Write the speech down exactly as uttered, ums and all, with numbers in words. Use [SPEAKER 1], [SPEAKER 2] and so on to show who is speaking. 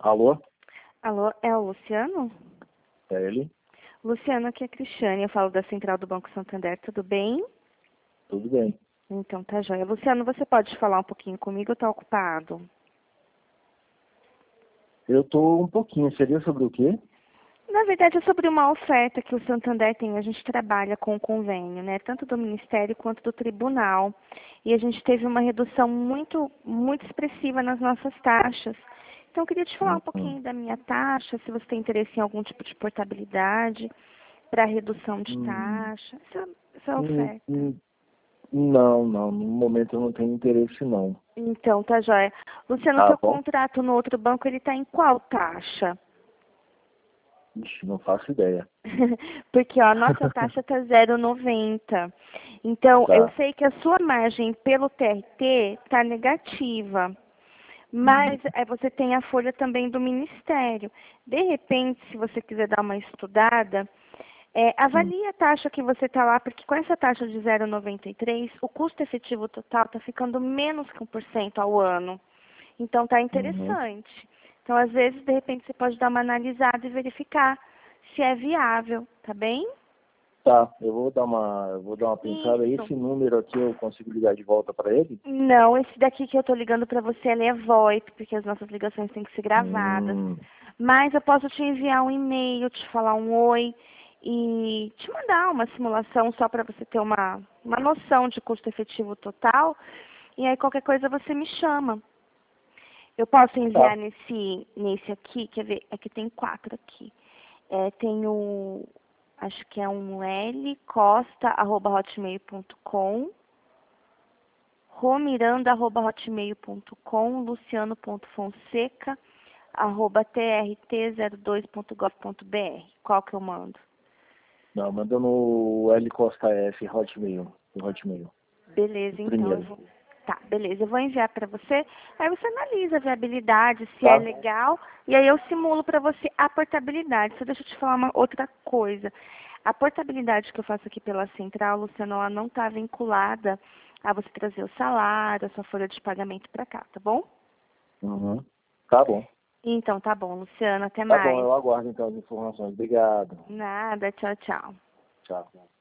[SPEAKER 1] Alô?
[SPEAKER 2] Alô, é o Luciano?
[SPEAKER 1] É ele?
[SPEAKER 2] Luciano, aqui é a Cristiane, eu falo da Central do Banco Santander, tudo bem?
[SPEAKER 1] Tudo bem.
[SPEAKER 2] Então tá joia. Luciano, você pode falar um pouquinho comigo ou tá ocupado?
[SPEAKER 1] Eu tô um pouquinho. Seria sobre o quê?
[SPEAKER 2] Na verdade é sobre uma oferta que o Santander tem, a gente trabalha com o convênio, né? Tanto do Ministério quanto do Tribunal. E a gente teve uma redução muito, muito expressiva nas nossas taxas. Então eu queria te falar um
[SPEAKER 1] Uhum.
[SPEAKER 2] pouquinho da minha taxa, se você tem interesse em algum tipo de portabilidade para redução de
[SPEAKER 1] Hum,
[SPEAKER 2] taxa. Essa, essa
[SPEAKER 1] hum,
[SPEAKER 2] oferta.
[SPEAKER 1] hum, Não, não. No momento eu não tenho interesse, não.
[SPEAKER 2] Então, tá joia. Luciano,
[SPEAKER 1] Tá
[SPEAKER 2] teu
[SPEAKER 1] bom?
[SPEAKER 2] contrato no outro banco, ele tá em qual taxa?
[SPEAKER 1] Ixi, não faço ideia.
[SPEAKER 2] Porque, ó, a nossa taxa tá zero vírgula noventa. Então, eu
[SPEAKER 1] Tá.
[SPEAKER 2] sei que a sua margem pelo T R T tá negativa.
[SPEAKER 1] Uhum.
[SPEAKER 2] Mas é, você tem a folha também do Ministério. De repente, se você quiser dar uma estudada, é,
[SPEAKER 1] Hum.
[SPEAKER 2] avalie a taxa que você está lá, porque com essa taxa de zero vírgula noventa e três, o custo efetivo total está ficando menos que um por cento ao ano. Então está
[SPEAKER 1] Uhum.
[SPEAKER 2] interessante. Então, às vezes, de repente, você pode dar uma analisada e verificar se é viável, tá bem?
[SPEAKER 1] Tá, eu vou dar uma, eu vou dar uma pensada.
[SPEAKER 2] Isso.
[SPEAKER 1] Esse número aqui eu consigo ligar de volta para ele?
[SPEAKER 2] Não, esse daqui que eu tô ligando pra você, ele é VoIP, porque as nossas ligações têm que ser gravadas.
[SPEAKER 1] Hum,
[SPEAKER 2] Mas eu posso te enviar um e-mail, te falar um oi e te mandar uma simulação só para você ter uma, uma noção de custo efetivo total. E aí qualquer coisa você me chama. Eu posso enviar
[SPEAKER 1] tá.
[SPEAKER 2] nesse, nesse aqui, quer ver? Aqui tem quatro aqui. É, tem o, acho que é um lcosta, arroba hotmail ponto com. romiranda arroba hotmail ponto com, luciano ponto fonseca arroba t r t zero dois ponto gov ponto b r. Qual que eu mando?
[SPEAKER 1] Não, manda no L Costa F, Hotmail. No Hotmail. O
[SPEAKER 2] Beleza, então eu
[SPEAKER 1] primeiro.
[SPEAKER 2] vou. Tá, beleza, eu vou enviar para você. Aí você analisa a viabilidade, se é
[SPEAKER 1] Tá?
[SPEAKER 2] legal, e aí eu simulo para você a portabilidade. Só deixa eu te falar uma outra coisa. A portabilidade que eu faço aqui pela Central, Luciano, ela não está vinculada a você trazer o salário, a sua folha de pagamento para cá, tá bom?
[SPEAKER 1] Uhum. Tá bom.
[SPEAKER 2] Então, tá bom, Luciano, até
[SPEAKER 1] Tá bom,
[SPEAKER 2] mais.
[SPEAKER 1] eu aguardo então as informações. Obrigado.
[SPEAKER 2] Nada, tchau, tchau.
[SPEAKER 1] Tchau.